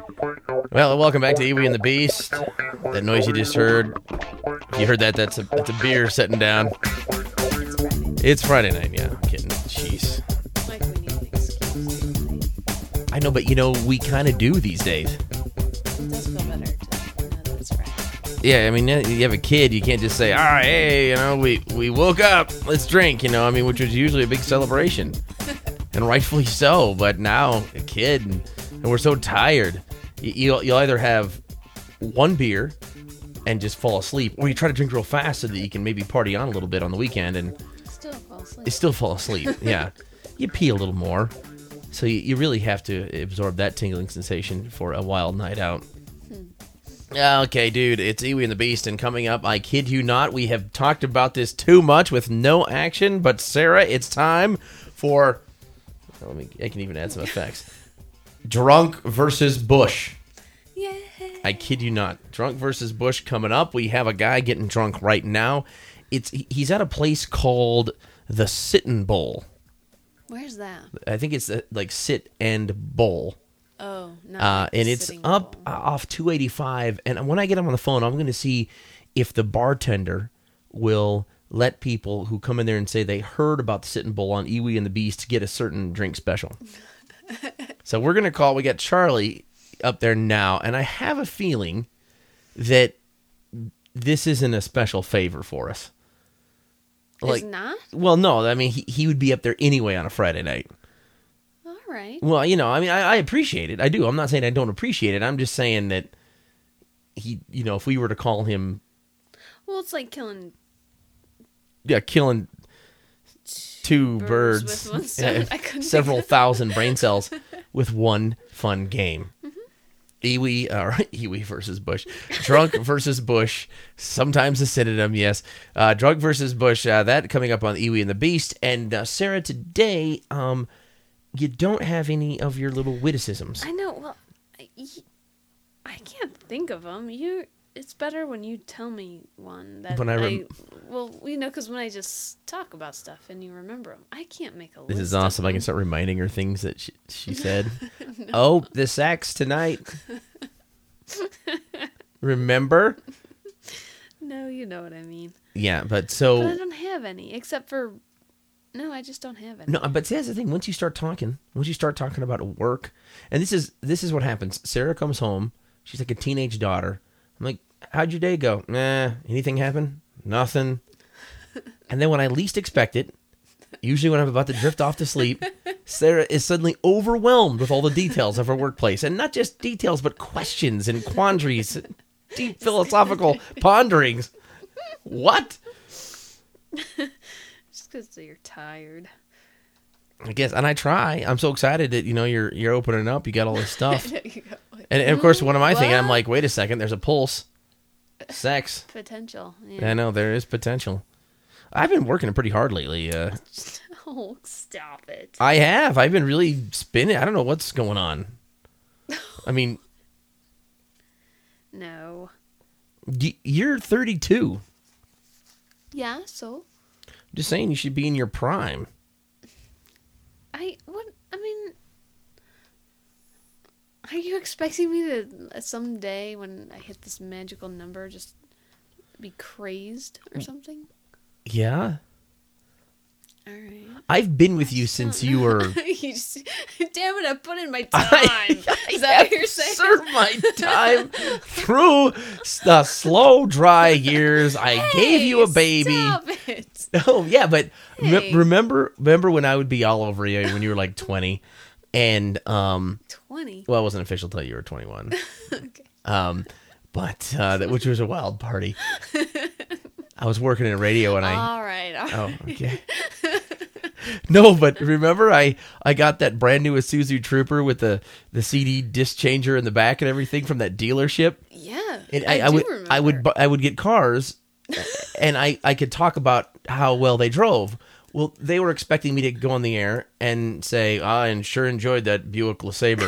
Well, welcome back to Iwi and the Beast. That noise you just heard, if you heard that, that's a beer setting down. It's Friday night, yeah. I'm kidding. Jeez. Like we need an excuse. I know, but we kind of do these days. It does feel better to know that it's Friday. Yeah, I mean, you have a kid, you can't just say, all right, hey, we woke up, let's drink, which was usually a big celebration. And rightfully so, but now, a kid, and we're so tired. You'll either have one beer and just fall asleep, or you try to drink real fast so that you can maybe party on a little bit on the weekend and still fall asleep. Yeah, you pee a little more, so you really have to absorb that tingling sensation for a wild night out. Okay, dude, it's Iwi and the Beast, and coming up, I kid you not, we have talked about this too much with no action, but Sarah, it's time for... I can even add some effects. Drunk versus Bush. Yeah. I kid you not. Drunk versus Bush coming up. We have a guy getting drunk right now. He's at a place called the Sittin' Bowl. Where's that? I think it's like Sit and Bowl. Oh, no. And it's up off 285. And when I get him on the phone, I'm going to see if the bartender will let people who come in there and say they heard about the Sittin' Bowl on Iwi and the Beast to get a certain drink special. So we're going to call. We got Charlie up there now, and I have a feeling that this isn't a special favor for us. It's not? Well, no. I mean, he would be up there anyway on a Friday night. All right. Well, I appreciate it. I do. I'm not saying I don't appreciate it. I'm just saying that if we were to call him... Well, it's like killing... Yeah, killing two birds with one stone. I couldn't several thousand brain cells with one fun game. Mm-hmm. Iwi versus Bush. Drunk versus Bush. Sometimes a synonym, yes. Drunk versus Bush. That coming up on Iwi and the Beast. And Sarah, today, you don't have any of your little witticisms. I know. Well, I can't think of them. It's better when you tell me one. Because when I just talk about stuff and you remember them, I can't make a list. This is awesome. I can start reminding her things that she said. No. Oh, the sax tonight. Remember? No, you know what I mean. Yeah, but I don't have any, except for... No, I just don't have any. No, but see, that's the thing. Once you start talking about work, and this is what happens. Sarah comes home. She's like a teenage daughter. I'm like, how'd your day go? Anything happen? Nothing. And then when I least expect it, usually when I'm about to drift off to sleep, Sarah is suddenly overwhelmed with all the details of her workplace. And not just details, but questions and quandaries, deep philosophical ponderings. What? Just because you're tired. I guess, and I try. I'm so excited that you're opening up. You got all this stuff, and of course, what am I thinking? I'm like, wait a second. There's a pulse, sex potential. Yeah. I know there is potential. I've been working pretty hard lately. Oh, stop it! I have. I've been really spinning. I don't know what's going on. I mean, no. You're 32. Yeah. So. Just saying, you should be in your prime. Are you expecting me to someday when I hit this magical number just be crazed or something? Yeah. All right. I've been with you since you were... Damn it, I put in my time. Is that what you're saying? Served my time through the slow, dry years. I gave you a baby. Stop it. Oh, yeah, but remember when I would be all over you when you were like 20? And 20. Well, it wasn't official till you were 21. Okay. Which was a wild party. I was working in radio and All right. Oh, okay. No, but remember I got that brand new Isuzu Trooper with the CD disc changer in the back and everything from that dealership. Yeah. And I would get cars and I could talk about how well they drove. Well, they were expecting me to go on the air and say, I sure enjoyed that Buick LeSabre.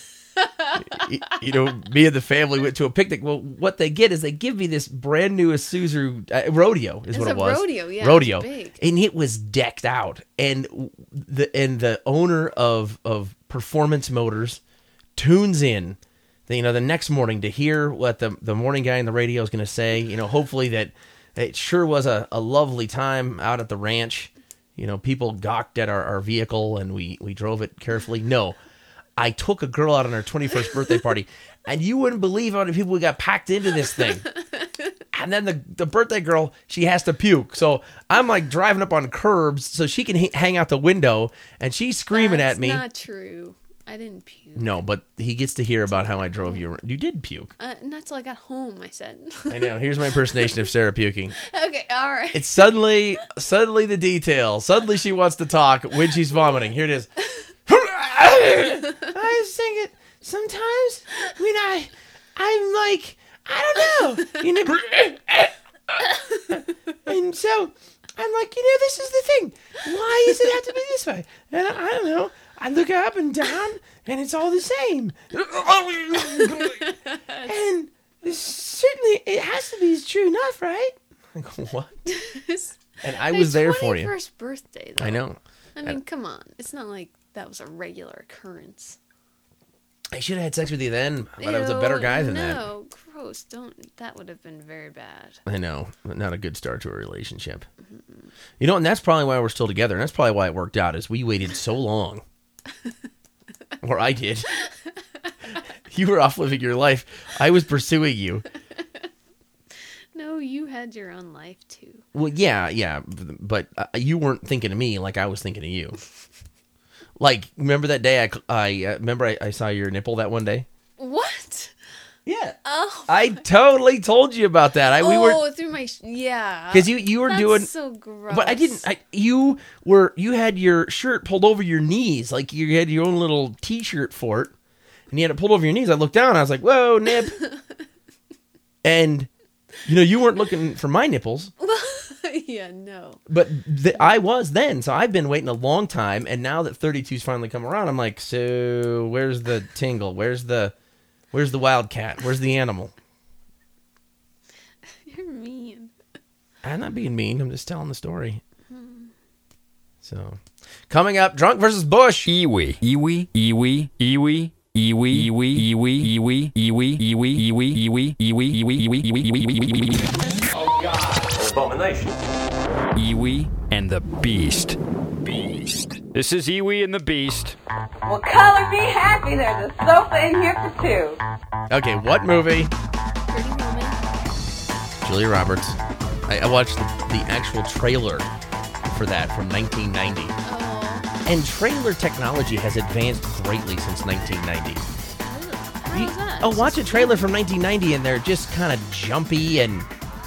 Me and the family went to a picnic. Well, what they get is they give me this brand new Isuzu Rodeo is what it was. Rodeo, yeah. Rodeo. Big. And it was decked out. And the owner of Performance Motors tunes in the next morning to hear what the morning guy in the radio is going to say. Hopefully that it sure was a lovely time out at the ranch. People gawked at our vehicle and we drove it carefully. No, I took a girl out on her 21st birthday party, and you wouldn't believe how many people we got packed into this thing. And then the birthday girl, she has to puke. So I'm like driving up on curbs so she can hang out the window, and she's screaming at me. That's not true. I didn't puke. No, but he gets to hear about how I drove you. You did puke. Not till I got home, I said. I know. Here's my impersonation of Sarah puking. Okay, all right. It's suddenly the detail. Suddenly she wants to talk when she's vomiting. Here it is. I sing it sometimes when I'm like, I don't know. And so I'm like, this is the thing. Why does it have to be this way? And I don't know. I look up and down, and it's all the same. And certainly it has to be true enough, right? I go, what? And I was there for you. 21st birthday, though. I know. I mean, come on. It's not like that was a regular occurrence. I should have had sex with you then, but I was a better guy than that. No, gross. That would have been very bad. I know. Not a good start to a relationship. Mm-hmm. And that's probably why we're still together, and that's probably why it worked out, is we waited so long. Or I did. You were off living your life. I was pursuing you. No, you had your own life, too. Well, yeah, but you weren't thinking of me like I was thinking of you. Like, remember that day I saw your nipple that one day? What? Yeah. Oh. I totally told you about that. Through my yeah. Because you were doing so gross. But I didn't. You had your shirt pulled over your knees, like you had your own little T-shirt for it, and you had it pulled over your knees. I looked down, and I was like, "Whoa, nip!" And you weren't looking for my nipples. Yeah, no. But I was then, so I've been waiting a long time, and now that 32's finally come around, I'm like, so where's the tingle? Where's the wildcat? Where's the animal? You're mean. I'm not being mean. I'm just telling the story. So, coming up, Drunk versus Bush. Iwi. Iwi. Iwi. Iwi. Iwi. Iwi. Iwi. Iwi. Iwi. Iwi. Iwi. Iwi. Iwi. Iwi. Iwi. Iwi. Oh God! Abomination. Iwi and the Beast. Beast. This is Iwi and the Beast. Well, color be happy. There's a sofa in here for two. Okay, what movie? Pretty Woman. Julia Roberts. I watched the actual trailer for that from 1990. Oh. And trailer technology has advanced greatly since 1990. How is that? Oh, watch a trailer from 1990 and they're just kind of jumpy and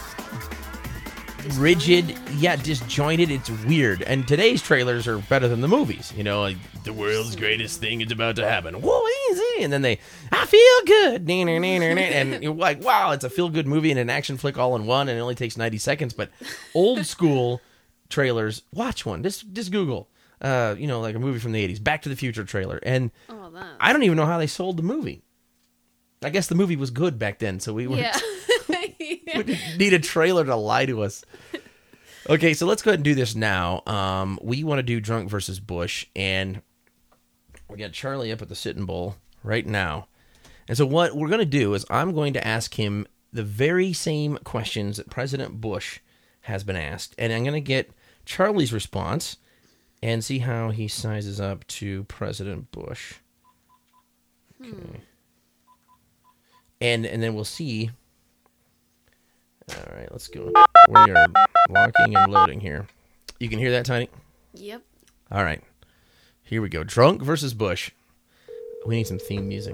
rigid. Yeah, disjointed. It's weird. And today's trailers are better than the movies. Like the world's greatest thing is about to happen. Whoa, easy. And then I feel good. And you're like, wow, it's a feel-good movie and an action flick all in one, and it only takes 90 seconds. But old school trailers, watch one. Just Google, like a movie from the 80s, Back to the Future trailer. And I don't even know how they sold the movie. I guess the movie was good back then, so we were. Yeah. We didn't need a trailer to lie to us. Okay, so let's go ahead and do this now. We want to do Drunk versus Bush, and we got Charlie up at the sitting bull right now. And so what we're going to do is I'm going to ask him the very same questions that President Bush has been asked, and I'm going to get Charlie's response and see how he sizes up to President Bush. Okay. And then we'll see. All right, let's go. We are locking and loading here. You can hear that, Tiny? Yep. All right. Here we go. Drunk versus Bush. We need some theme music.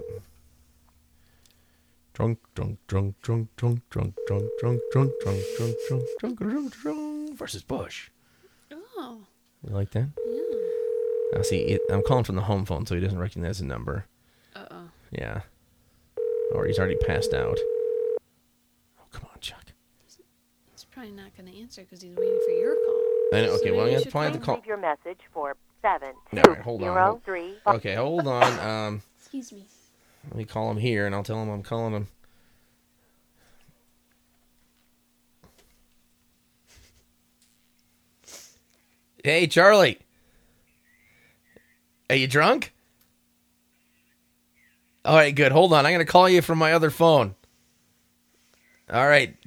Drunk, drunk, drunk, drunk, drunk, drunk, drunk, drunk, drunk, drunk, drunk, drunk, drunk, drunk, drunk versus Bush. Oh. You like that? Yeah. Now see, I'm calling from the home phone, so he doesn't recognize the number. Uh-oh. Yeah. Or he's already passed out. Oh, come on, Chuck. He's probably not going to answer because he's waiting for your call. I know. Okay, So well, maybe I'm you going to find the call. Leave your message for 720 All right, hold on. 3. Okay, hold on. Excuse me. Let me call him here, and I'll tell him I'm calling him. Hey, Charlie. Are you drunk? All right, good. Hold on. I'm going to call you from my other phone. All right.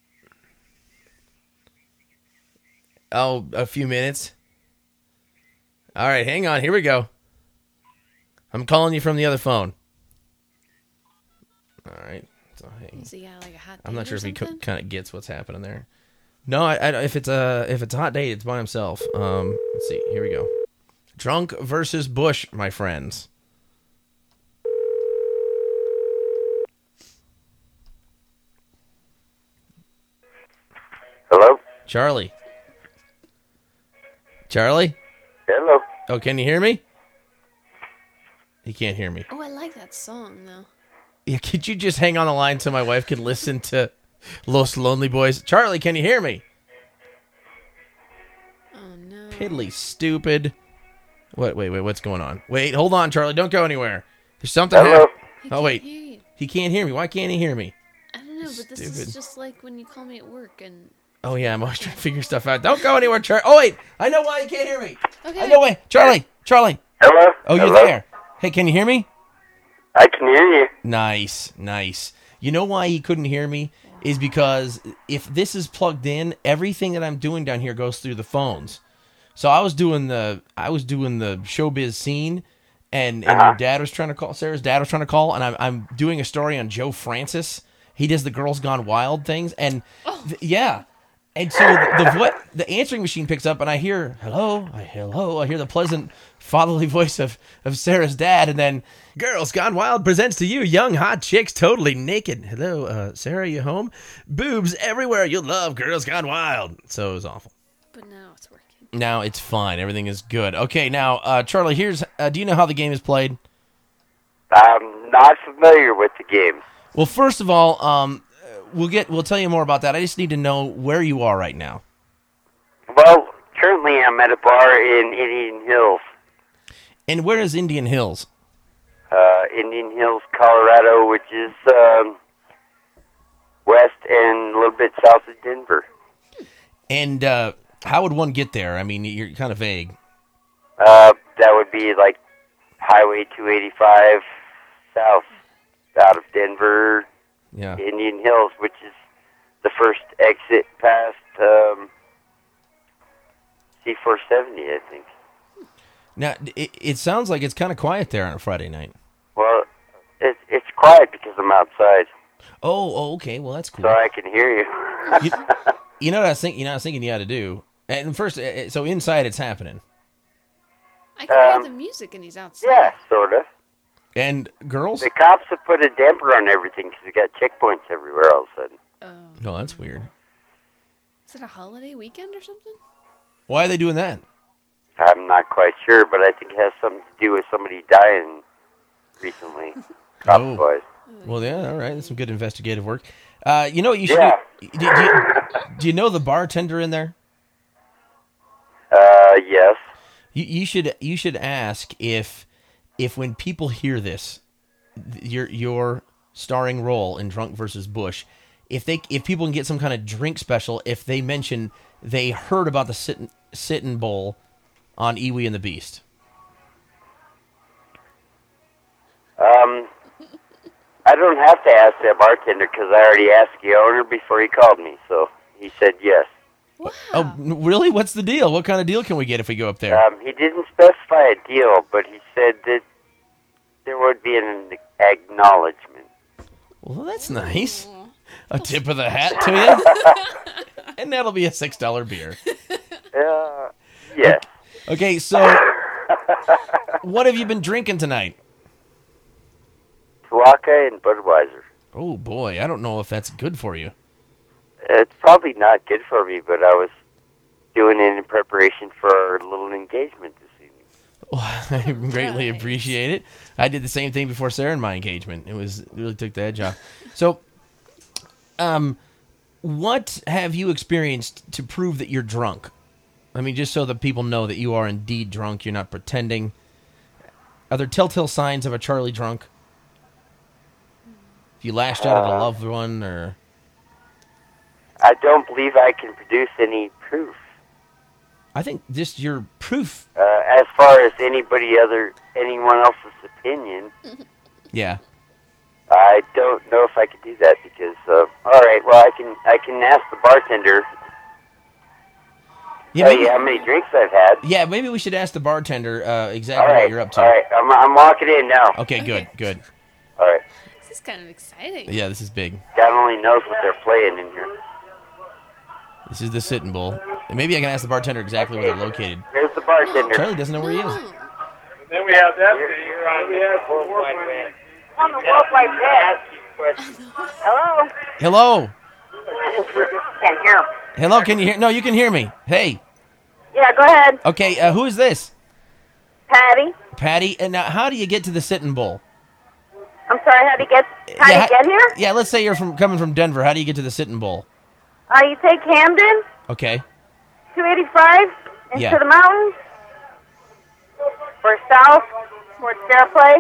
Oh, a few minutes. All right, hang on. Here we go. I'm calling you from the other phone. All right. So, hey. Is he got like a hot date I'm not sure if he something? kind of gets what's happening there. No, if it's a hot date, it's by himself. Let's see. Here we go. Drunk versus Bush, my friends. Hello? Charlie. Charlie? Hello? Oh, can you hear me? He can't hear me. Oh, I like that song though. Yeah, could you just hang on the line so my wife can listen to Los Lonely Boys? Charlie, can you hear me? Oh no. Piddly stupid. Wait, what's going on? Wait, hold on, Charlie. Don't go anywhere. There's something Hello? happening. He Oh, can't wait. hear you. He can't hear me. Why can't he hear me? I don't know, but this Stupid. is just like when you call me at work and. Oh, yeah, I'm always trying to figure stuff out. Don't go anywhere, Charlie. Oh, wait. I know why you can't hear me. Okay. I know why. Charlie. Hello? Oh, you're Hello? there. Hey, can you hear me? I can hear you. Nice. You know why he couldn't hear me? Is because if this is plugged in, everything that I'm doing down here goes through the phones. So I was doing the showbiz scene, and your dad was trying to call. Sarah's dad was trying to call, and I'm doing a story on Joe Francis. He does the Girls Gone Wild things, and yeah. And so the answering machine picks up, and I hear hello. I hear the pleasant fatherly voice of Sarah's dad, and then Girls Gone Wild presents to you young hot chicks totally naked. Hello, Sarah, you home? Boobs everywhere. You'll love Girls Gone Wild. So it was awful. But now it's working. Now it's fine. Everything is good. Okay, now Charlie, here's. Do you know how the game is played? I'm not familiar with the game. Well, first of all, we'll tell you more about that. I just need to know where you are right now. Well, currently I'm at a bar in Indian Hills. And where is Indian Hills? Indian Hills, Colorado, which is west and a little bit south of Denver. And how would one get there? I mean, you're kind of vague. That would be like Highway 285 south out of Denver, Yeah. Indian Hills, which is the first exit past C-470, I think. Now, it sounds like it's kind of quiet there on a Friday night. Well, it's quiet because I'm outside, Oh, okay. Well, that's cool. so I can hear you. You know what I was thinking? You had to do. And first, so inside it's happening. I can hear the music and he's outside. Yeah, sort of. And girls? The cops have put a damper on everything because we got checkpoints everywhere all of a sudden. Oh. No, that's weird. Is it a holiday weekend or something? Why are they doing that? I'm not quite sure, but I think it has something to do with somebody dying recently. Oh. Cops-wise. Well, yeah, all right. That's some good investigative work. You know what you should Yeah. do? Do you know the bartender in there? Yes. You should ask if when people hear this, your starring role in Drunk versus Bush, if people can get some kind of drink special if they mention they heard about the Sit-in Bowl on Iwi and the Beast. I don't have to ask that bartender because I already asked the owner before he called me, so he said yes. Wow. Oh, really? What's the deal? What kind of deal can we get if we go up there? He didn't specify a deal, but he said that there would be an acknowledgement. Well, that's nice. A tip of the hat to you, and that'll be a $6 beer. Yes. Okay, so what have you been drinking tonight? Tuaca and Budweiser. Oh boy, I don't know if that's good for you. It's probably not good for me, but I was doing it in preparation for our little engagement this evening. Well, I greatly Nice. appreciate it. I did the same thing before Sarah and my engagement. It really took the edge off. So, what have you experienced to prove that you're drunk? I mean, just so that people know that you are indeed drunk, you're not pretending. Are there telltale signs of a Charlie drunk? If you lashed out at a loved one, or... I don't believe I can produce any proof. I think just your proof. As far as anyone else's opinion, Yeah. don't know if I could do that because. All right. Well, I can ask the bartender. Yeah, Tell you how many drinks I've had. Yeah, maybe we should ask the bartender exactly what you're up to. All right. I'm walking in now. Okay, good. All right. This is kind of exciting. Yeah, this is big. God only knows what they're playing in here. This is the Sitting Bull. And maybe I can ask the bartender exactly where they're located. Here's the bartender. Charlie doesn't know where he is. Then we have that here on we have On the Wolf White Bed. Hello? Hello? Can't hear him. Hello, can you hear? No, you can hear me. Hey. Yeah, go ahead. Okay, who is this? Patty. Patty. And now, how do you get to the Sitting Bull? I'm sorry, how do you get here? Yeah, let's say you're coming from Denver. How do you get to the Sitting Bull? You take Camden, Okay. 285, into Yeah. the mountains, or south, towards Fairplay.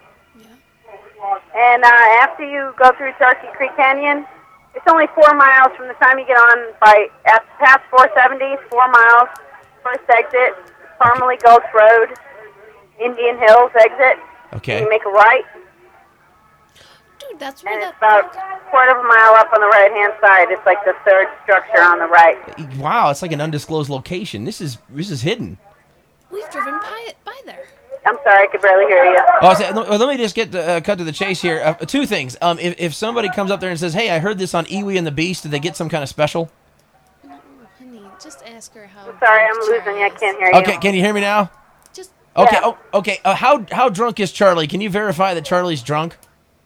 And after you go through Turkey Creek Canyon, it's only 4 miles from the time you get on past 470, 4 miles, first exit, Parmalee Gulch Road, Indian Hills exit. Okay. You make a right, Dude, that's where and that it's about a quarter of a mile up on the right-hand side. It's like the third structure on the right. Wow, it's like an undisclosed location. This is hidden. we've driven by there. I'm sorry, I could barely hear you. Let me just get cut to the chase here. Two things. If somebody comes up there and says, "Hey, I heard this on Iwi and the Beast," do they get some kind of special? No, honey, just ask her how. I'm sorry, I'm drunk losing Charlie you. I is. can't hear you. Okay, can you hear me now? Just Okay. Yeah. Oh, okay. How drunk is Charlie? Can you verify that Charlie's drunk?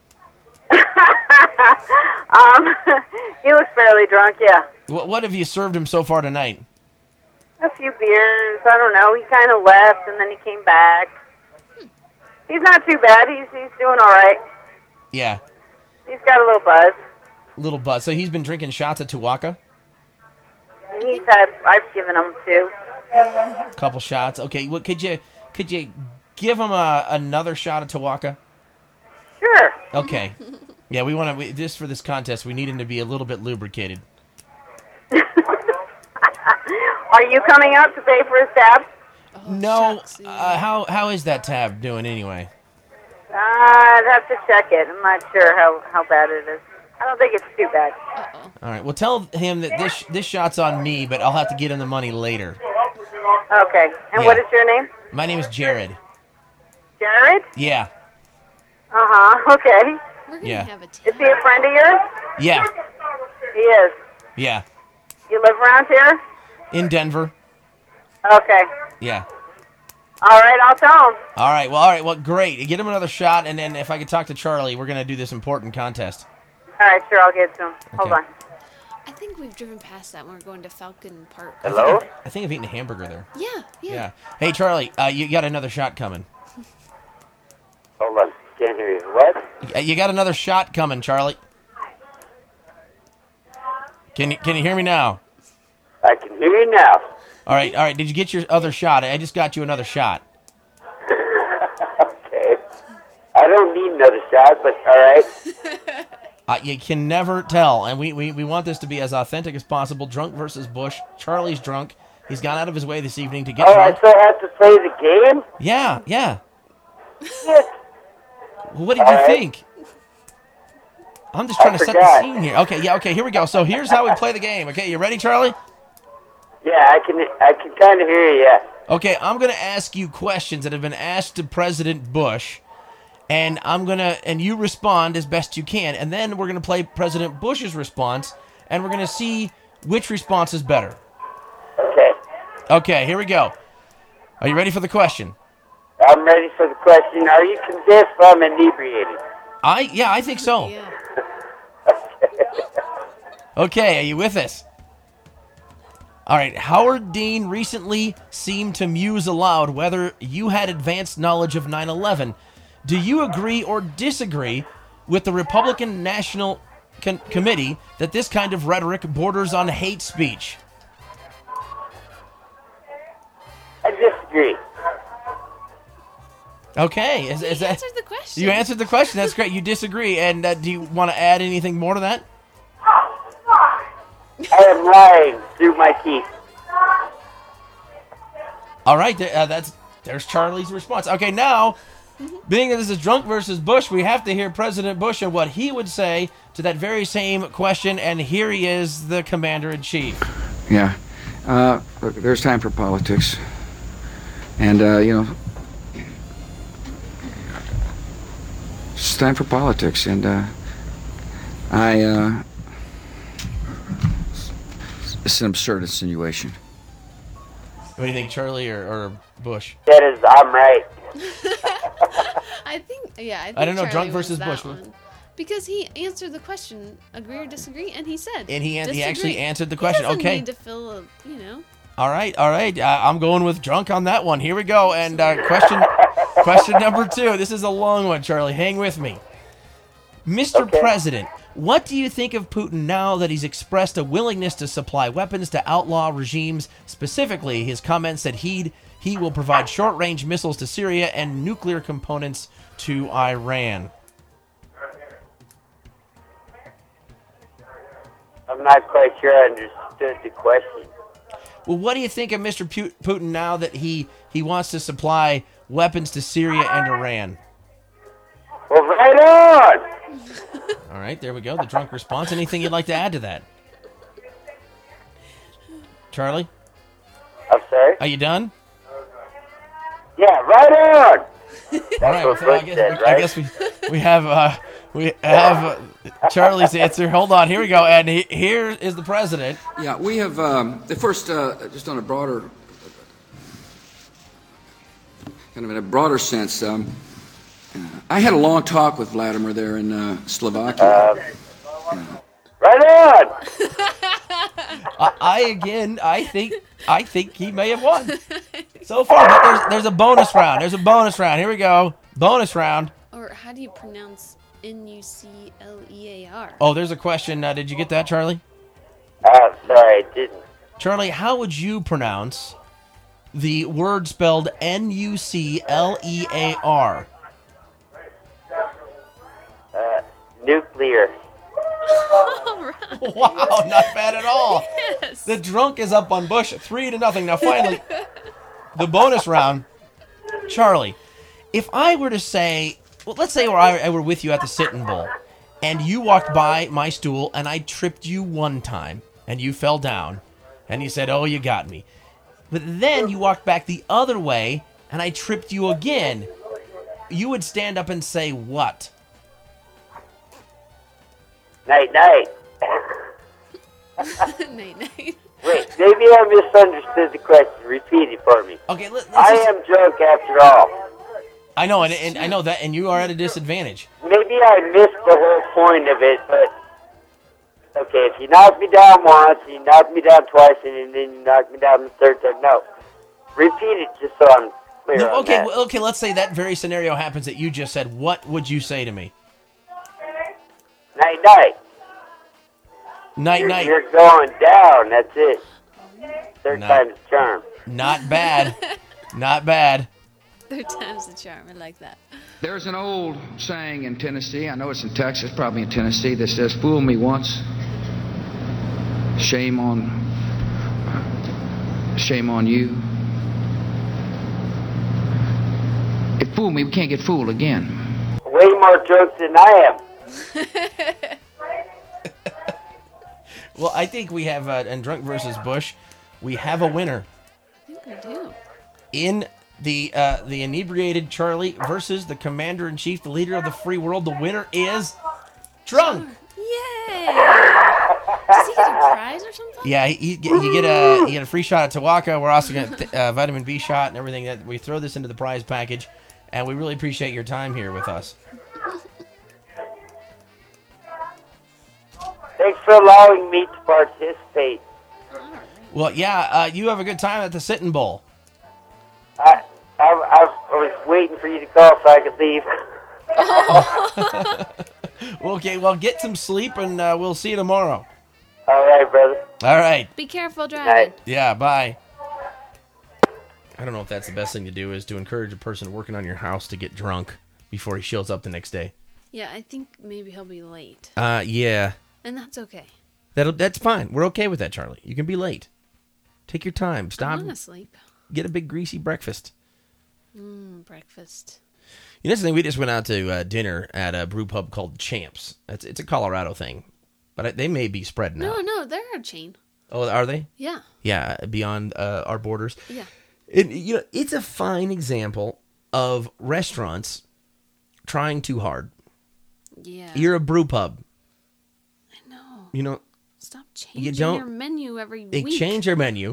He looks fairly drunk, yeah. What have you served him so far tonight? A few beers. I don't know. He kind of left, and then he came back. He's not too bad. He's doing all right. Yeah, He's got a little buzz. little buzz. So he's been drinking shots at Tuwaka? And I've given him 2. A couple shots. Okay. What could you give him another shot at Tuwaka? Sure. Okay. Yeah, we want to. Just for this contest, we need him to be a little bit lubricated. Are you coming out to pay for his tab? oh, No. shucks, yeah. How is that tab doing anyway? I'd have to check it. I'm not sure how bad it is. I don't think it's too bad. Uh-oh. All right. Well, tell him that this shot's on me, but I'll have to get him the money later. Okay. And Yeah. what is your name? My name is Jared. Jared? Yeah. Uh-huh. Okay. We're gonna Yeah. have a Is he a friend of yours? Yeah. He is. Yeah. You live around here? In Denver. Okay. Yeah. All right, I'll tell him. All right. Well, great. Get him another shot, and then if I could talk to Charlie, we're gonna do this important contest. All right, sure, I'll get to him. Hold Okay. on. I think we've driven past that when we're going to Falcon Park. Hello? I think I've eaten a hamburger there. Yeah. Yeah. Hey, Charlie, you got another shot coming. Hold on. Can't hear you. What? You got another shot coming, Charlie. Can you hear me now? I can hear you now. All right. Did you get your other shot? I just got you another shot. Okay. I don't need another shot, but all right. You can never tell, and we want this to be as authentic as possible. Drunk versus Bush. Charlie's drunk. He's gone out of his way this evening to get Oh, drunk. I still have to play the game? Yeah. Shit. Well, what did All you right. think? I'm just trying to set the forgot. scene here. Okay, here we go. So here's how we play the game. Okay, you ready, Charlie? Yeah, I can kind of hear you, yeah. Okay, I'm going to ask you questions that have been asked to President Bush, and you respond as best you can, and then we're going to play President Bush's response, and we're going to see which response is better. Okay. Okay, here we go. Are you ready for the question? I'm ready for the question. Are you convinced I'm inebriated? I think so. Yeah. Okay, are you with us? All right, Howard Dean recently seemed to muse aloud whether you had advanced knowledge of 9/11. Do you agree or disagree with the Republican National Committee that this kind of rhetoric borders on hate speech? I disagree. Okay, is You that answered the question. you answered the question? That's great. You disagree, and do you want to add anything more to that? I am lying through my teeth. All right, there's Charlie's response. Okay, now Being that this is Drunk versus Bush, we have to hear President Bush and what he would say to that very same question. And here he is, the Commander-in-Chief. Yeah. Look, there's time for politics. And, it's time for politics. And, it's an absurd insinuation. What do you think, Charlie or Bush? That is, I'm right. I think I don't know, Charlie Drunk versus wins Bush. that one. Because he answered the question, agree or disagree, and he said And he disagree. actually answered the question. He doesn't Okay. need to fill a, All right. I'm going with Drunk on that one. Here we go. And question number 2. This is a long one, Charlie. Hang with me. Mr. President, what do you think of Putin now that he's expressed a willingness to supply weapons to outlaw regimes? Specifically, his comments that he will provide short-range missiles to Syria and nuclear components to Iran. I'm not quite sure I understood the question. Well, what do you think of Mr. Putin now that he wants to supply weapons to Syria and Iran? Well, right on! All right, there we go. The drunk response. Anything you'd like to add to that? Charlie? I'm sorry? Are you done? Yeah, right on! All right, what so Bush said, right? I guess we have Charlie's answer. Hold on, here we go. And here is the president. Yeah, we have, the first, just on a broader, kind of in a broader sense, I had a long talk with Vladimir there in Slovakia. Right on! I think he may have won so far. But there's a bonus round. There's a bonus round. Here we go. Bonus round. Or how do you pronounce Nuclear? Oh, there's a question. Did you get that, Charlie? Sorry, I didn't. Charlie, how would you pronounce the word spelled Nuclear? Nuclear. Wow, not bad at all. Yes. The drunk is up on Bush 3-0. Now, finally, the bonus round. Charlie, if I were to say, well, let's say I were with you at the Sitting Bull, and you walked by my stool, and I tripped you one time, and you fell down, and you said, oh, you got me. But then you walked back the other way, and I tripped you again. You would stand up and say what? Night, night. Night. Wait, maybe I misunderstood the question. Repeat it for me. Okay, let's I just, am drunk after all. I know, and I know that, and you are at a disadvantage. Maybe I missed the whole point of it, but okay, if you knock me down once, you knock me down twice, and then you knock me down the third time. No. Repeat it just so I'm clear on Okay, that. okay, let's say that very scenario happens that you just said. What would you say to me? Night, night. Night, night. You're going down. That's it. Third Night. time's the charm. Not bad. Not bad. Third time's the charm. I like that. There's an old saying in Tennessee, I know it's in Texas, probably in Tennessee, that says, fool me once, shame on you. If fool me, we can't get fooled again. Way more drunk than I am. Well, I think we have, in Drunk versus Bush, we have a winner. I think we do. In the inebriated Charlie versus the Commander-in-Chief, the leader of the free world, the winner is Drunk. Yay! Does he get a prize or something? Yeah, you get a free shot at Tawaka. We're also going to vitamin B shot and everything. That we throw this into the prize package, and we really appreciate your time here with us. Thanks for allowing me to participate. Well, yeah, you have a good time at the Sitting Bull. I was waiting for you to call so I could leave. Okay, well, get some sleep, and we'll see you tomorrow. All right, brother. All right. Be careful driving. Yeah, bye. I don't know if that's the best thing to do, is to encourage a person working on your house to get drunk before he shows up the next day. Yeah, I think maybe he'll be late. Yeah. And that's okay. That's fine. We're okay with that, Charlie. You can be late. Take your time. I Stop. want to sleep. Get a big greasy breakfast. Breakfast. You know, the thing, we just went out to dinner at a brew pub called Champs. It's a Colorado thing, but they may be spreading out. No, they're a chain. Oh, are they? Yeah. Yeah, beyond our borders. Yeah. And, you know, it's a fine example of restaurants trying too hard. Yeah. You're a brew pub. I know. You know, stop changing your menu every week. They change their menu,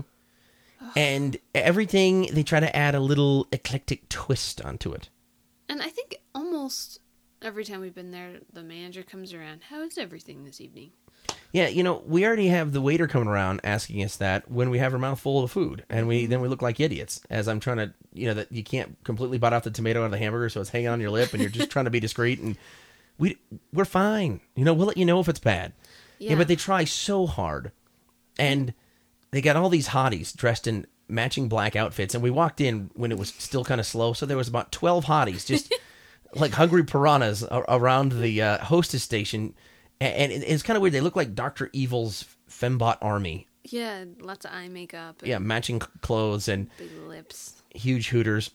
and everything, they try to add a little eclectic twist onto it. And I think almost every time we've been there, the manager comes around, how is everything this evening? Yeah, you know, we already have the waiter coming around asking us that when we have our mouth full of food, and then we look like idiots as I'm trying to, you know, that you can't completely bite off the tomato out of the hamburger, so it's hanging on your lip, and you're just trying to be discreet, and we're fine. You know, we'll let you know if it's bad. Yeah, but they try so hard, and they got all these hotties dressed in matching black outfits, and we walked in when it was still kind of slow, so there was about 12 hotties just like hungry piranhas around the hostess station, and it's kind of weird. They look like Dr. Evil's fembot army. Yeah, lots of eye makeup. Yeah, matching clothes and big lips, huge hooters.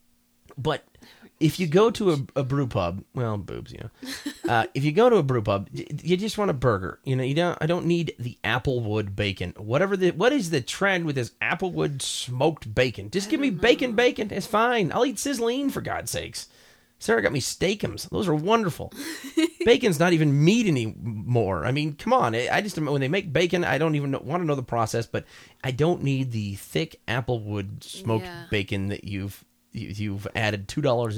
But if you go to a brew pub, well, boobs, you know. If you go to a brew pub, you just want a burger. You know, I don't need the applewood bacon. What is the trend with this applewood smoked bacon? Just give me bacon. It's fine. I'll eat sizzling, for God's sakes. Sarah got me steakums. Those are wonderful. Bacon's not even meat anymore. I mean, come on. When they make bacon, I don't even want to know the process, but I don't need the thick applewood smoked bacon that you've added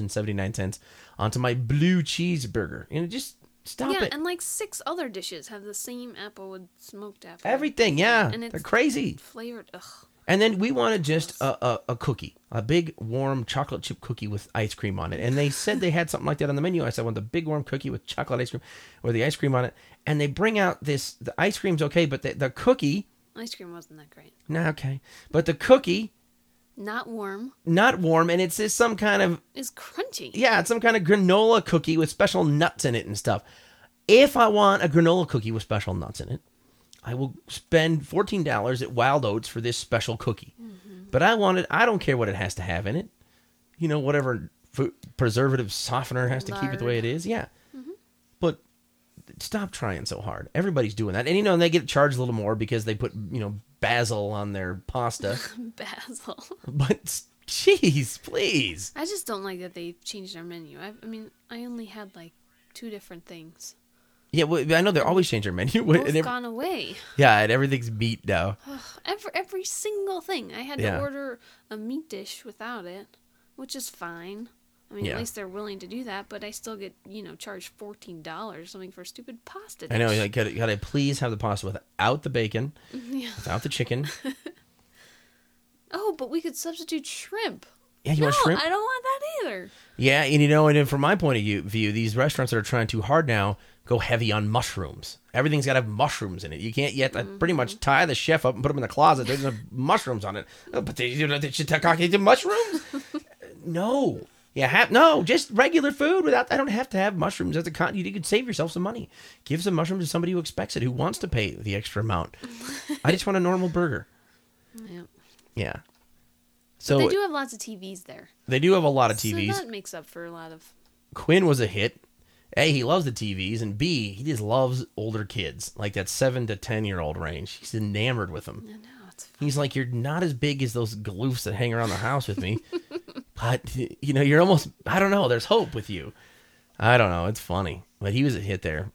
$2.79 onto my blue cheeseburger. You know, just stop it. Yeah, and like 6 other dishes have the same applewood smoked applewood. Everything, yeah. And they're crazy. Flavored, ugh. And then we wanted just a cookie, a big warm chocolate chip cookie with ice cream on it. And they said they had something like that on the menu. I said, I want the big warm cookie with chocolate ice cream or the ice cream on it. And they bring out the ice cream's okay, but the cookie. Ice cream wasn't that great. Nah, okay. But the cookie. Not warm, and it's some kind of... It's crunchy. Yeah, it's some kind of granola cookie with special nuts in it and stuff. If I want a granola cookie with special nuts in it, I will spend $14 at Wild Oats for this special cookie. Mm-hmm. But I don't care what it has to have in it. You know, whatever preservative softener has to keep it the way it is. Yeah. Mm-hmm. But stop trying so hard. Everybody's doing that. And, you know, they get charged a little more because they put, you know, basil on their pasta. Basil. But, jeez, please. I just don't like that they changed their menu. I mean, I only had like 2 different things. Yeah, well, I know they're always changing their menu. Both gone away. Yeah, and everything's meat now. Every single thing. I had to order a meat dish without it, which is fine. I mean, at least they're willing to do that, but I still get, you know, charged $14 or something for a stupid pasta dish. I know, like, gotta please have the pasta without the bacon, without the chicken. Oh, but we could substitute shrimp. Yeah, you want shrimp? I don't want that either. Yeah, and you know, and then from my point of view, these restaurants that are trying too hard now go heavy on mushrooms. Everything's got to have mushrooms in it. You can't yet pretty much tie the chef up and put him in the closet. There's no mushrooms on it. Oh, but they should take mushrooms? No. Yeah, no, just regular food without. I don't have to have mushrooms as a you could save yourself some money. Give some mushrooms to somebody who expects it, who wants to pay the extra amount. I just want a normal burger. Yeah. Yeah. So but they do have lots of TVs there. They do have a lot of TVs. So that makes up for a lot of. Quinn was a hit. A, he loves the TVs, and B, he just loves older kids, like that 7 to 10-year-old range. He's enamored with them. I know, it's fun. He's like, you're not as big as those gloofs that hang around the house with me, but, you know, you're almost, I don't know, there's hope with you. I don't know, it's funny, but he was a hit there.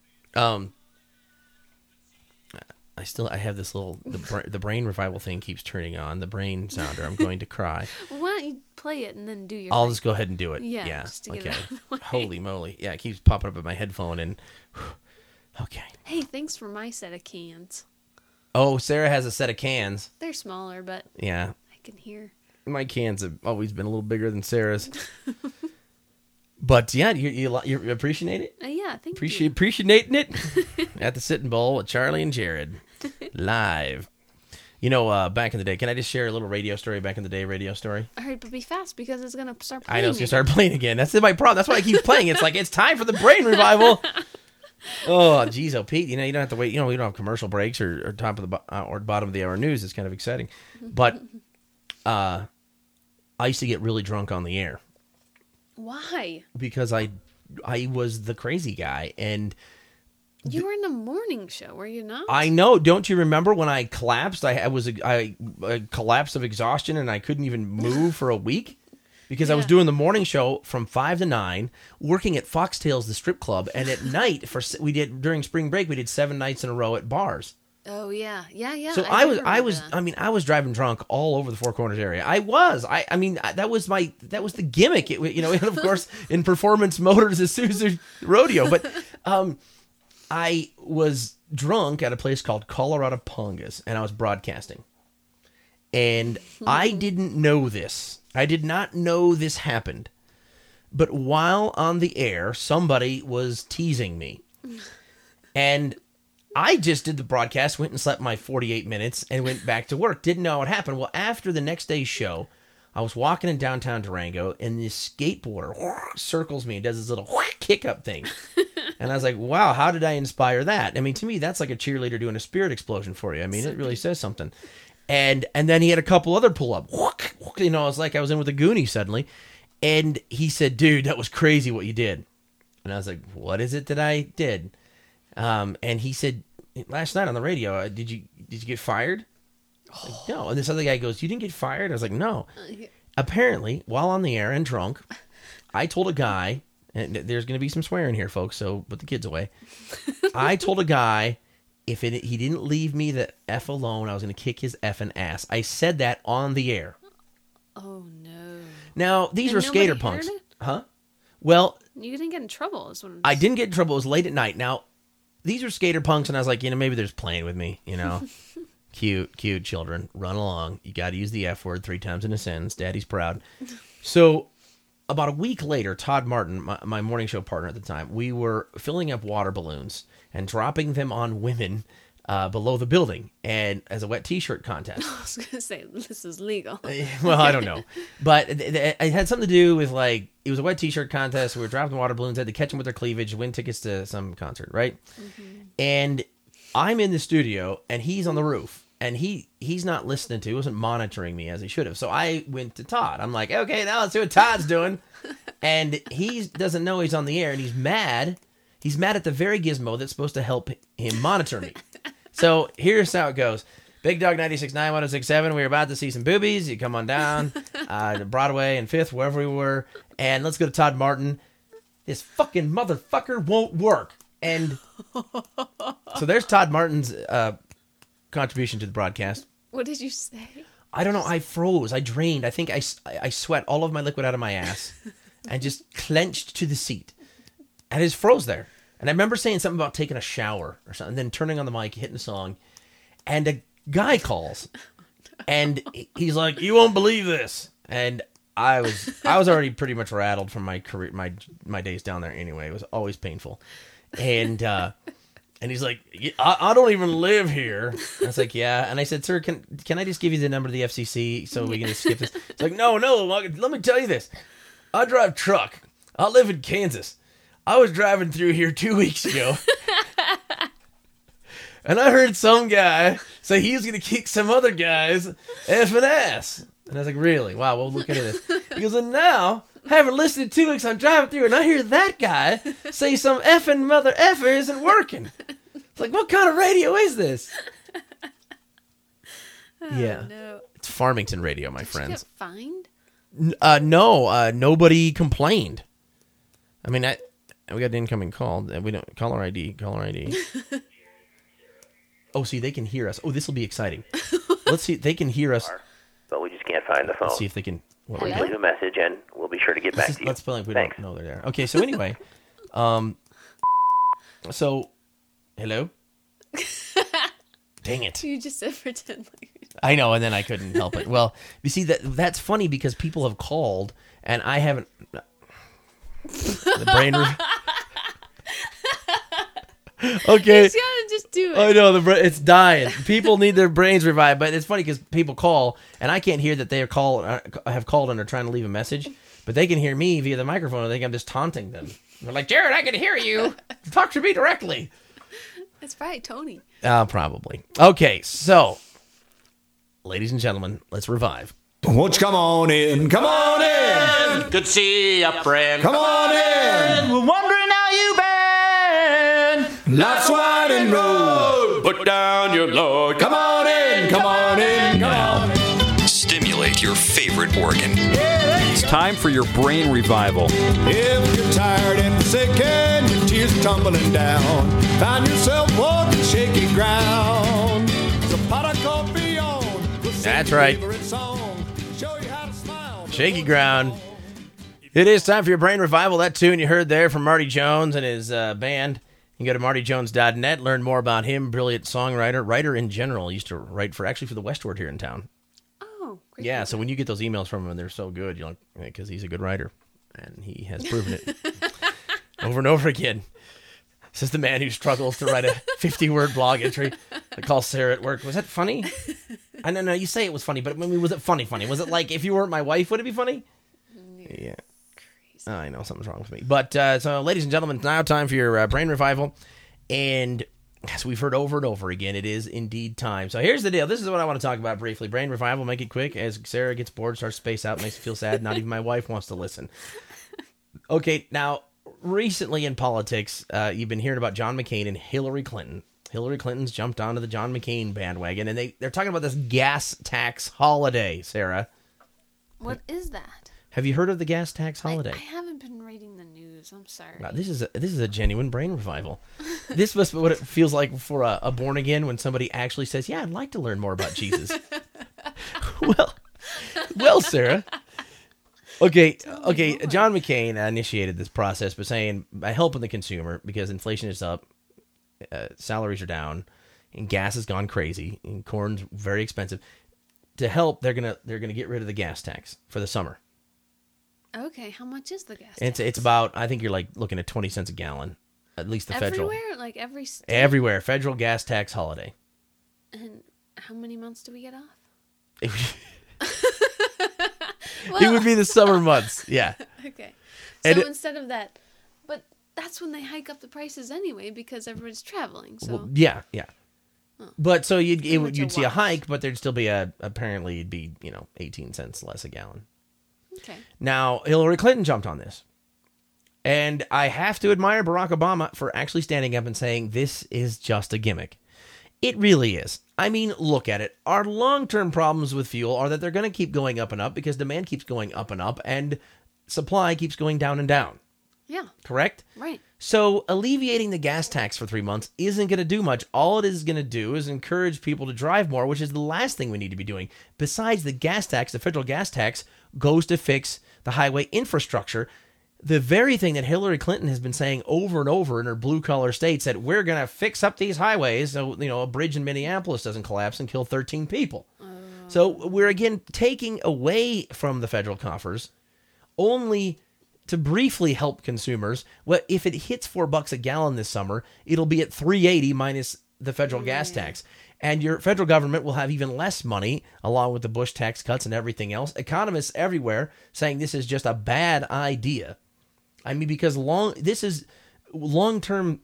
I have this little, the brain revival thing keeps turning on, the brain sounder. I'm going to cry. Well, why don't you play it and then do your I'll just go ahead and do it. Yeah. Just to get it out of the way. Holy moly. Yeah, it keeps popping up in my headphone and, okay. Hey, thanks for my set of cans. Oh, Sarah has a set of cans. They're smaller, but yeah, I can hear. My cans have always been a little bigger than Sarah's. But yeah, you appreciate it? Yeah, thank you. Appreciating it at the Sitting Bull with Charlie and Jared live. You know, back in the day, can I just share a little radio story? Back in the day, radio story. All right, but be fast because it's gonna start playing. I know it's gonna start playing again. That's my problem. That's why I keep playing. It's like it's time for the brain revival. Oh, geez, oh Pete, you know you don't have to wait. You know we don't have commercial breaks or top of the or bottom of the hour news. It's kind of exciting, but I used to get really drunk on the air. Why? Because I was the crazy guy, and you were in a morning show, were you not? I know. Don't you remember when I collapsed? I collapsed of exhaustion, and I couldn't even move for a week because I was doing the morning show from 5 to 9, working at Foxtails, the strip club, and at night during spring break we did 7 nights in a row at bars. Oh yeah. So I was driving drunk all over the Four Corners area. That was the gimmick. And of course in Performance Motors, Isuzu Rodeo. But I was drunk at a place called Colorado Pongas, and I was broadcasting. And I didn't know this. I did not know this happened. But while on the air, somebody was teasing me. And I just did the broadcast, went and slept my 48 minutes, and went back to work. Didn't know what happened. Well, after the next day's show, I was walking in downtown Durango, and this skateboarder circles me and does this little kick-up thing. And I was like, wow, how did I inspire that? I mean, to me, that's like a cheerleader doing a spirit explosion for you. I mean, it really says something. And then he had a couple other pull-up. It was like I was in with the Goonies suddenly. And he said, dude, that was crazy what you did. And I was like, what is it that I did? And he said, last night on the radio, did you get fired? Like, no. And this other guy goes, you didn't get fired? I was like, no. Apparently, while on the air and drunk, I told a guy, and there's going to be some swearing here, folks, so put the kids away. I told a guy, he didn't leave me the F alone, I was going to kick his effing ass. I said that on the air. Oh, no. Now, these were skater punks. Huh? Well, you didn't get in trouble. I didn't get in trouble. It was late at night. Now, these are skater punks, and I was like, maybe they're just playing with me, Cute children. Run along. You got to use the F word 3 times in a sentence. Daddy's proud. So, about a week later, Todd Martin, my morning show partner at the time, we were filling up water balloons and dropping them on women below the building, and as a wet T-shirt contest. I was going to say, this is legal. Well, I don't know. But it had something to do with, it was a wet T-shirt contest. We were dropping water balloons, had to catch them with their cleavage, win tickets to some concert, right? Mm-hmm. And I'm in the studio, and he's on the roof, and he's not listening he wasn't monitoring me as he should have. So I went to Todd. I'm like, okay, now let's see what Todd's doing. And he doesn't know he's on the air, and he's mad. He's mad at the very gizmo that's supposed to help him monitor me. So here's how it goes. Big Dog 96.9, 106.7. We were about to see some boobies. You come on down to Broadway and 5th, wherever we were. And let's go to Todd Martin. This fucking motherfucker won't work. And so there's Todd Martin's contribution to the broadcast. What did you say? I don't know. I froze. I drained. I think I sweat all of my liquid out of my ass and just clenched to the seat. And I just froze there. And I remember saying something about taking a shower or something, then turning on the mic, hitting the song, and a guy calls, and he's like, "You won't believe this." And I was already pretty much rattled from my career, my days down there anyway. It was always painful, and he's like, I don't even live here. And I was like, yeah. And I said, sir, can I just give you the number of the FCC so we can just skip this? It's like, no, let me tell you this. I drive truck. I live in Kansas. I was driving through here 2 weeks ago, and I heard some guy say he was going to kick some other guy's effing ass. And I was like, really? Wow, we'll look into this. He goes, and now, having listened to 2 weeks, I'm driving through, and I hear that guy say some effing mother effer isn't working. It's like, what kind of radio is this? Yeah. No. It's Farmington radio, my friends. Did you get fined? No, nobody complained. I mean, we got an incoming call. We don't caller ID. Oh, see, they can hear us. Oh, this will be exciting. Let's see. They can hear us, but we just can't find the phone. Let's see if they can. Please leave a message, and we'll be sure to get back to you. Let's play like we Thanks. don't know they're there. Okay, so anyway, so hello. Dang it! You just said pretend like. I know, and then I couldn't help it. Well, you see that's funny because people have called, and I haven't. The brain. Okay. You gotta just do it. I know it's dying. People need their brains revived, but it's funny because people call, and I can't hear that they have called and are trying to leave a message, but they can hear me via the microphone. I think I'm just taunting them. They're like, Jared, I can hear you. Talk to me directly. That's right, Tony. Probably. Okay, so, ladies and gentlemen, let's revive Won't you come on in? Come on in. Good to see ya, friend. Come on in. We're wondering how you been. Life's wide and road. Put down your load. Come on in. Come on in. Come on in. Stimulate your favorite organ. It's time for your brain revival. If you're tired and sick and your tears are tumbling down, find yourself walking shaky ground. There's a pot of coffee on. That's right. Shaky ground. It is time for your brain revival. That tune you heard there from Marty Jones and his band. You can go to martyjones.net, learn more about him. Brilliant songwriter, writer in general. Used to write for the Westward here in town. Oh, great. Yeah, so when you get those emails from him, they're so good. You're like, because he's a good writer, and he has proven it over and over again. This is the man who struggles to write a 50-word blog entry. I call Sarah at work. Was that funny? I don't know. You say it was funny, but I mean, was it funny? Was it like if you weren't my wife, would it be funny? Yeah. Crazy. I know something's wrong with me. But so, ladies and gentlemen, it's now time for your brain revival. And as we've heard over and over again, it is indeed time. So here's the deal. This is what I want to talk about briefly. Brain revival, make it quick. As Sarah gets bored, starts to space out, makes me feel sad. Not even my wife wants to listen. Okay, now, recently in politics, you've been hearing about John McCain and Hillary Clinton. Hillary Clinton's jumped onto the John McCain bandwagon, and they're talking about this gas tax holiday, Sarah. What is that? Have you heard of the gas tax holiday? I haven't been reading the news. I'm sorry. Now, this is a genuine brain revival. This must be what it feels like for a born again when somebody actually says, "Yeah, I'd like to learn more about Jesus." well, Sarah. Okay. John McCain initiated this process by helping the consumer because inflation is up, salaries are down, and gas has gone crazy, and corn's very expensive. To help, they're gonna get rid of the gas tax for the summer. Okay, how much is the gas tax? It's about, I think you're like looking at 20 cents a gallon, at least the federal. Everywhere, like every state. Everywhere, federal gas tax holiday. And how many months do we get off? It would be the summer months, yeah. Okay. So instead of that, but that's when they hike up the prices anyway because everyone's traveling. So well, yeah. Oh. But so you'd see a hike, but there'd still be apparently it'd be 18 cents less a gallon. Okay. Now Hillary Clinton jumped on this, and I have to admire Barack Obama for actually standing up and saying this is just a gimmick. It really is. I mean, look at it. Our long-term problems with fuel are that they're going to keep going up and up because demand keeps going up and up and supply keeps going down and down. Yeah. Correct? Right. So alleviating the gas tax for 3 months isn't going to do much. All it is going to do is encourage people to drive more, which is the last thing we need to be doing. Besides, the gas tax, the federal gas tax, goes to fix the highway infrastructure. The very thing that Hillary Clinton has been saying over and over in her blue-collar states that we're going to fix up these highways so, a bridge in Minneapolis doesn't collapse and kill 13 people. So we're, again, taking away from the federal coffers only to briefly help consumers. Well, if it hits $4 a gallon this summer, it'll be at $3.80 minus the federal gas tax. And your federal government will have even less money, along with the Bush tax cuts and everything else. Economists everywhere saying this is just a bad idea. I mean, because long-term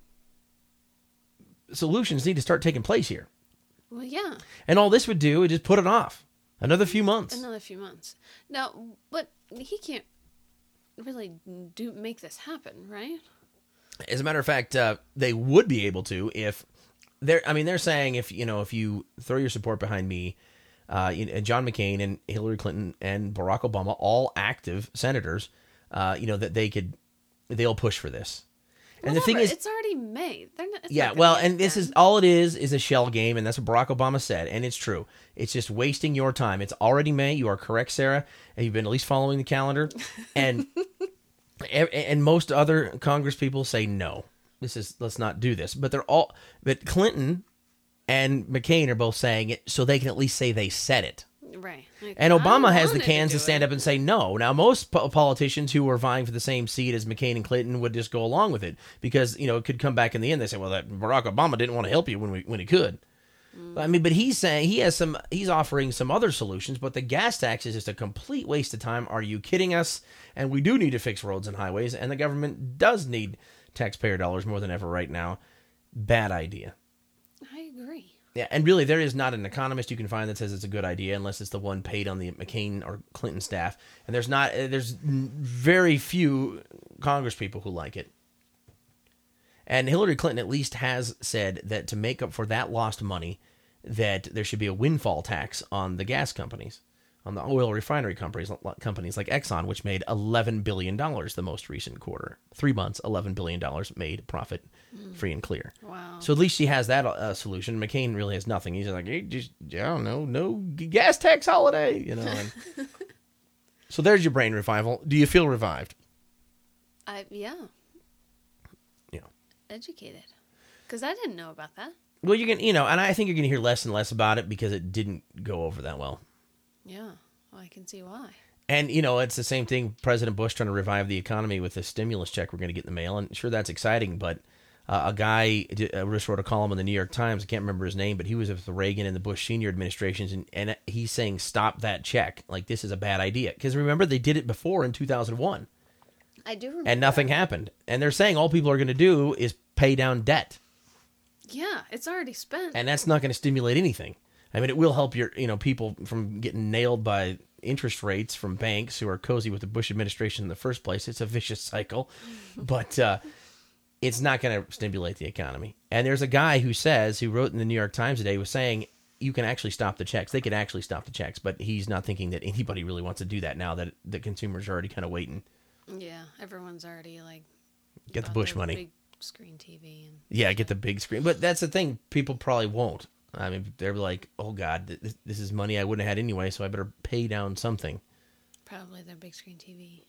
solutions need to start taking place here. Well, yeah. And all this would do is just put it off another few months. Now, but he can't really make this happen, right? As a matter of fact, they would be able to if they're saying if you throw your support behind me, John McCain and Hillary Clinton and Barack Obama, all active senators, that they'll push for this. And the thing is, it's already May. This is all it is a shell game, and that's what Barack Obama said, and it's true. It's just wasting your time. It's already May. You are correct, Sarah, and you've been at least following the calendar. And and most other Congress people say no. Let's not do this. But but Clinton and McCain are both saying it, so they can at least say they said it. Right. And Obama has the cans to stand up and say no. Now, most politicians who were vying for the same seat as McCain and Clinton would just go along with it because, it could come back in the end. They say, well, that Barack Obama didn't want to help you when he could. I mean, but he's saying he's offering some other solutions, but the gas tax is just a complete waste of time. Are you kidding us? And we do need to fix roads and highways, and the government does need taxpayer dollars more than ever right now. Bad idea. I agree. Yeah, and really, there is not an economist you can find that says it's a good idea, unless it's the one paid on the McCain or Clinton staff. And there's very few Congress people who like it. And Hillary Clinton at least has said that to make up for that lost money, that there should be a windfall tax on the gas companies, on the oil refinery companies like Exxon, which made $11 billion the most recent quarter. 3 months, $11 billion made profit, free and clear. Wow. So at least she has that solution. McCain really has nothing. He's like, hey, just, I don't know, no gas tax holiday, you know. And so there's your brain revival. Do you feel revived? Yeah. Yeah. Educated. Because I didn't know about that. Well, you can, and I think you're going to hear less and less about it because it didn't go over that well. Yeah. Well, I can see why. And, it's the same thing, President Bush trying to revive the economy with the stimulus check we're going to get in the mail. And sure, that's exciting, but a guy just wrote a column in the New York Times. I can't remember his name, but he was with the Reagan and the Bush senior administrations, and he's saying, stop that check. Like, this is a bad idea. Because remember, they did it before in 2001. I do remember. And nothing happened. And they're saying all people are going to do is pay down debt. Yeah, it's already spent. And that's not going to stimulate anything. I mean, it will help your, people from getting nailed by interest rates from banks who are cozy with the Bush administration in the first place. It's a vicious cycle, but it's not going to stimulate the economy. And there's a guy who wrote in the New York Times today, was saying you can actually stop the checks. They could actually stop the checks, but he's not thinking that anybody really wants to do that now that the consumers are already kind of waiting. Yeah, everyone's already like get the Bush money. Big screen TV and get the big screen. But that's the thing, people probably won't. I mean, they're like, oh, God, this is money I wouldn't have had anyway, so I better pay down something. Probably their big screen TV.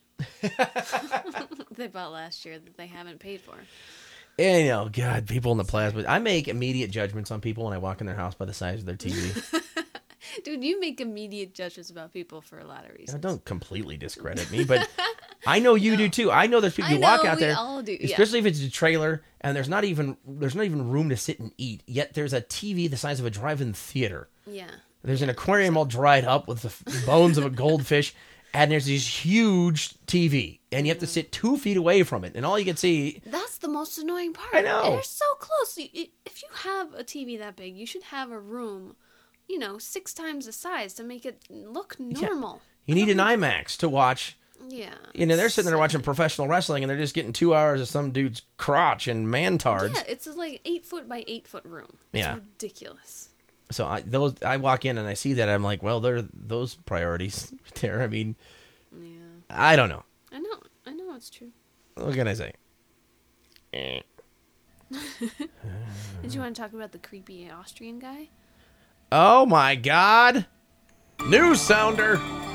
They bought last year that they haven't paid for. And, God, people in the plasma. I make immediate judgments on people when I walk in their house by the size of their TV. Dude, you make immediate judgments about people for a lot of reasons. Don't completely discredit me, but I know you do too. I know there's people who walk out there, all do, especially if it's a trailer and there's not even room to sit and eat. Yet there's a TV the size of a drive-in theater. Yeah. There's an aquarium all dried up with the bones of a goldfish, and there's this huge TV, and you have to sit 2 feet away from it, and all you can see. That's the most annoying part. I know. They're so close. If you have a TV that big, you should have a room, 6 times the size to make it look normal. Yeah. You need an IMAX to watch. Yeah. They're sitting there watching professional wrestling, and they're just getting 2 hours of some dude's crotch and man-tards. Yeah, it's like 8 foot by 8 foot room. It's ridiculous. So I walk in and I see that, I'm like, well, there are those priorities there. I mean, I don't know. I know it's true. What can I say? Did you want to talk about the creepy Austrian guy? Oh my God! News sounder.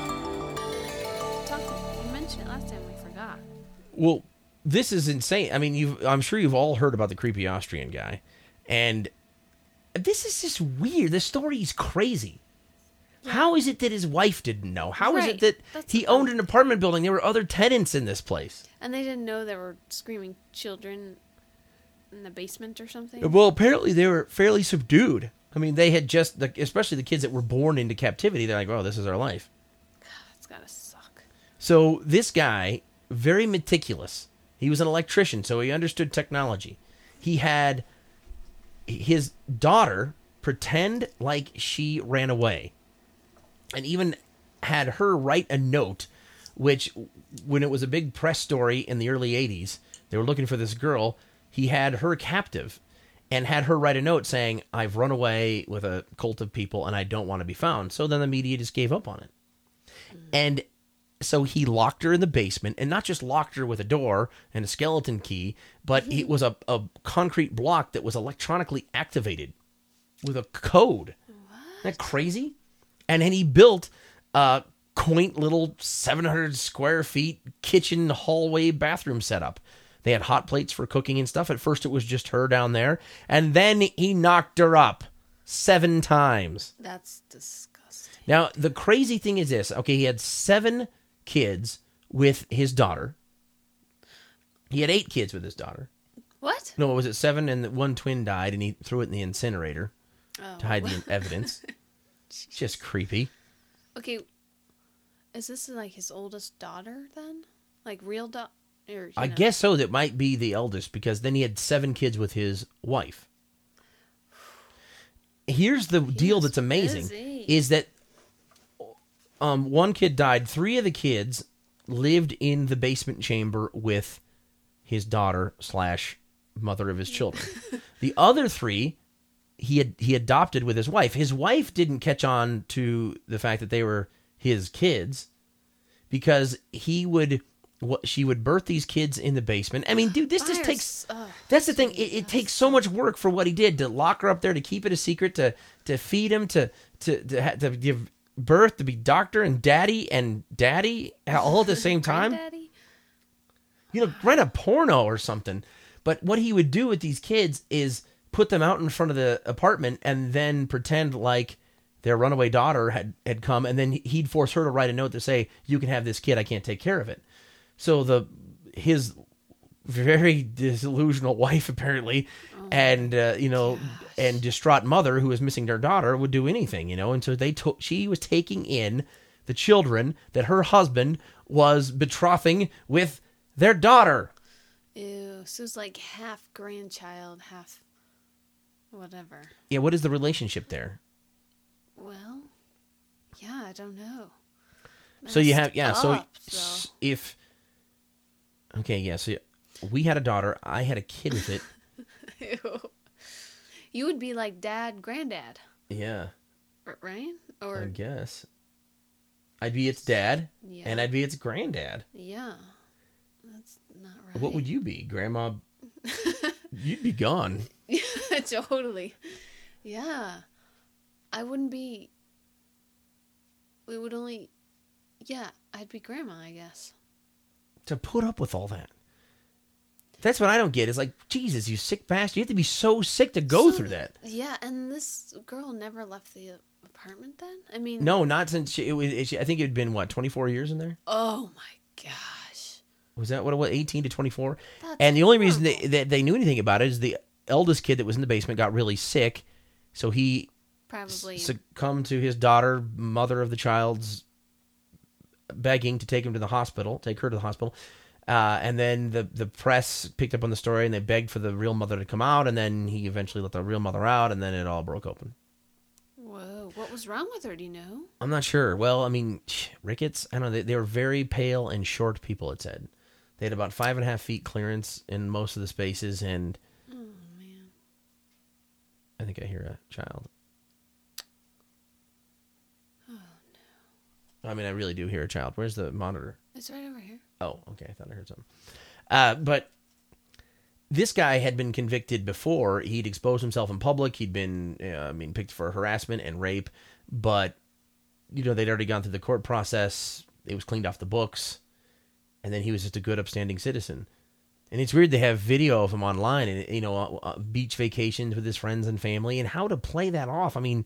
You mentioned it last time. We forgot. Well, this is insane. I mean, I'm sure you've all heard about the creepy Austrian guy, and this is just weird. The story is crazy. Yeah. How is it that his wife didn't know? How is it that he owned an apartment building? There were other tenants in this place. And they didn't know there were screaming children in the basement or something? Well, apparently they were fairly subdued. I mean, they had just, especially the kids that were born into captivity, they're like, oh, this is our life. God, that's gotta suck. So this guy, very meticulous. He was an electrician, so he understood technology. He had his daughter pretend like she ran away, and even had her write a note, which, when it was a big press story in the early 80s, they were looking for this girl, he had her captive and had her write a note saying, I've run away with a cult of people and I don't want to be found. So then the media just gave up on it. And so he locked her in the basement, and not just locked her with a door and a skeleton key, but it was a concrete block that was electronically activated with a code. What? Isn't that crazy? And then he built a quaint little 700 square feet kitchen, hallway, bathroom setup. They had hot plates for cooking and stuff. At first it was just her down there, and then he knocked her up 7 times. That's disgusting. Now, the crazy thing is this. Okay, he had 7 kids with his daughter. He had 8 kids with his daughter. What? No, was it 7? And 1 twin died, and he threw it in the incinerator to hide the evidence. Just creepy. Okay, is this like his oldest daughter then? Like real daughter? I guess so. That might be the eldest, because then he had 7 kids with his wife. here's the deal that's amazing, is that one kid died. 3 of the kids lived in the basement chamber with his daughter / mother of his children. The other 3, he adopted with his wife. His wife didn't catch on to the fact that they were his kids because she would birth these kids in the basement. I mean, dude, this just takes... that's the thing. It takes so much work for what he did, to lock her up there, to keep it a secret, to feed him, to give birth, to be doctor and daddy all at the same time. Write a porno or something. But what he would do with these kids is put them out in front of the apartment and then pretend like their runaway daughter had come, and then he'd force her to write a note to say, you can have this kid, I can't take care of it. So his very disillusional wife, apparently, and distraught mother who was missing their daughter would do anything, and so she was taking in the children that her husband was betrothing with their daughter. Ew, so it's like half grandchild, half whatever. Yeah, what is the relationship there? Well, yeah, I don't know. So you have, so if... Okay, yeah, so we had a daughter. I had a kid with it. Ew. You would be like dad, granddad. Yeah. Right? Or I guess. I'd be its dad, and I'd be its granddad. Yeah. That's not right. What would you be? Grandma? You'd be gone. Totally. Yeah. I wouldn't be... We would only... Yeah, I'd be grandma, I guess. To put up with all that. That's what I don't get. It's like, Jesus, you sick bastard. You have to be so sick to go through that. Yeah, and this girl never left the apartment then? I mean... No, not since I think it had been, 24 years in there? Oh, my gosh. Was that what it was, 18 to 24? And the only reason they knew anything about it is the eldest kid that was in the basement got really sick, so he probably succumbed to his daughter, mother of the child's, begging to take her to the hospital. And then the press picked up on the story, and they begged for the real mother to come out, and then he eventually let the real mother out, and then it all broke open. Whoa, what was wrong with her, do you know? I'm not sure. Well, I mean, rickets, I don't know, they were very pale and short people, it said. They had about 5.5 feet clearance in most of the spaces, and... Oh, man. I think I hear a child. Oh, no. I mean, I really do hear a child. Where's the monitor? It's right over here. Oh, okay. I thought I heard something. But this guy had been convicted before. He'd exposed himself in public. He'd been, picked for harassment and rape. But, they'd already gone through the court process. It was cleaned off the books. And then he was just a good, upstanding citizen. And it's weird they have video of him online and, beach vacations with his friends and family, and how to play that off. I mean...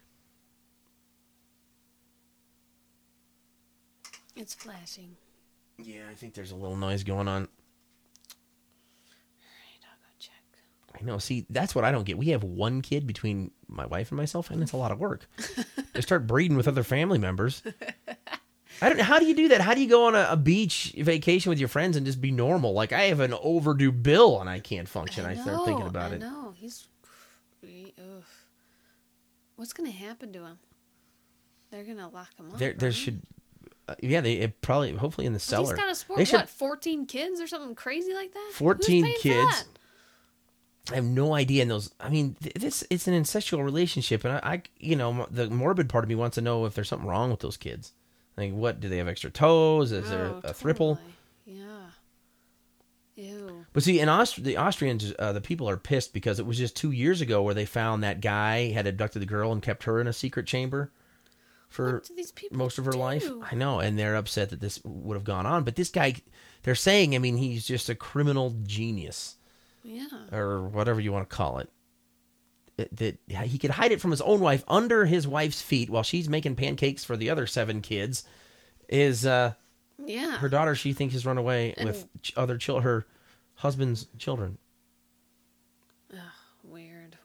It's flashing. Yeah, I think there's a little noise going on. Alright, I'll go check. I know. See, that's what I don't get. We have one kid between my wife and myself, and it's a lot of work. They start breeding with other family members. I don't know. How do you do that? How do you go on a beach vacation with your friends and just be normal? Like, I have an overdue bill and I can't function. I start thinking about it. I know. He's... Ugh. What's going to happen to him? They're going to lock him up. There should... they probably, hopefully in the cellar. He's got to support, 14 kids or something crazy like that? 14 kids. I have no idea. And it's an incestual relationship. And I the morbid part of me wants to know if there's something wrong with those kids. Like, what, do they have extra toes? Is there a throuple? Yeah. Ew. But see, in the Austrians, the people are pissed because it was just 2 years ago where they found that guy had abducted the girl and kept her in a secret chamber for most of her life. I know, and they're upset that this would have gone on. But this guy, they're saying, he's just a criminal genius. Yeah. Or whatever you want to call it. That he could hide it from his own wife under his wife's feet while she's making pancakes for the other 7 kids. Her daughter, she thinks, has run away with her husband's children. Ugh, weird.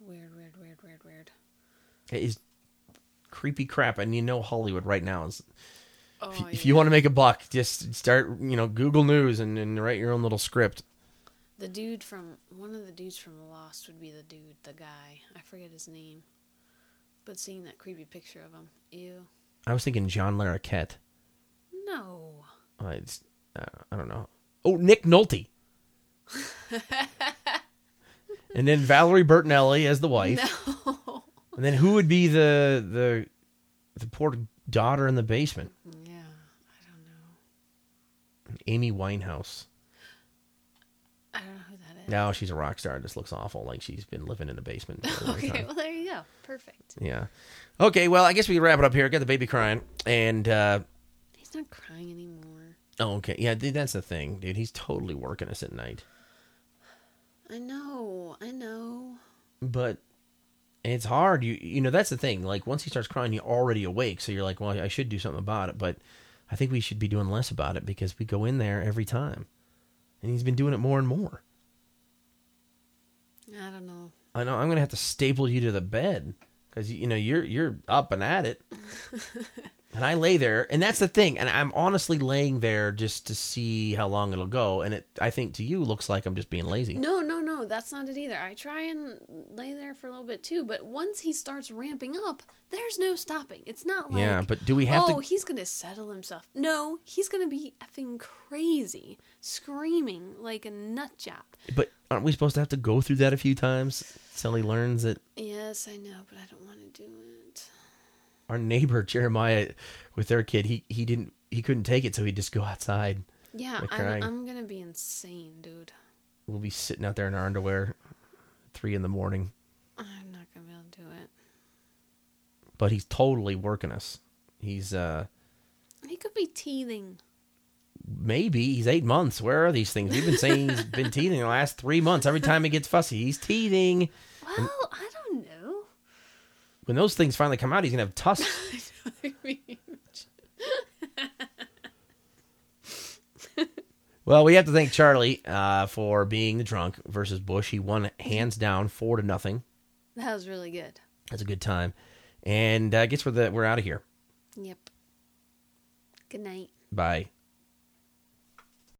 It is creepy crap, and Hollywood right now is. If you want to make a buck, just start Google News and write your own little script. One of the dudes from Lost would be the guy. I forget his name. But seeing that creepy picture of him, ew. I was thinking John Larroquette. No. I don't know. Oh, Nick Nolte. And then Valerie Bertinelli as the wife. No. And then who would be the poor daughter in the basement? Yeah, I don't know. Amy Winehouse. I don't know who that is. No, she's a rock star. Just looks awful, like she's been living in a basement for a long Okay, time. well, there you go. Perfect. Yeah. Okay, well, I guess we can wrap it up here. Got the baby crying. And, he's not crying anymore. oh, okay. Yeah, dude, that's the thing, dude. He's totally working us at night. I know. But it's hard. You know, that's the thing. Like, once he starts crying, you're already awake. So you're like, well, I should do something about it. But I think we should be doing less about it because we go in there every time. And he's been doing it more and more. I don't know. I know. I'm going to have to staple you to the bed because, you know, you're up and at it. And I lay there. And that's the thing. And I'm honestly laying there just to see how long it'll go. And I think to you looks like I'm just being lazy. No. That's not it either. I try and lay there for a little bit too. But once he starts ramping up, there's no stopping. It's not like, yeah, but do we have to... oh, he's going to settle himself. No, he's going to be effing crazy, screaming like a nut job. But aren't we supposed to have to go through that a few times till he learns that... Yes, I know, but I don't want to do it. Our neighbor, Jeremiah, with their kid, he couldn't take it, so he'd just go outside. Yeah, I'm going to be insane, dude. We'll be sitting out there in our underwear 3 a.m. I'm not going to be able to do it. But he's totally working us. He's, He could be teething. Maybe. He's 8 months. Where are these things? We've been saying he's been teething the last 3 months. Every time he gets fussy, he's teething. Well, I don't know. When those things finally come out, he's going to have tusks. Well, we have to thank Charlie for being the drunk versus Bush. He won hands down 4-0. That was really good. That's a good time. And I guess we're out of here. Yep. Good night. Bye.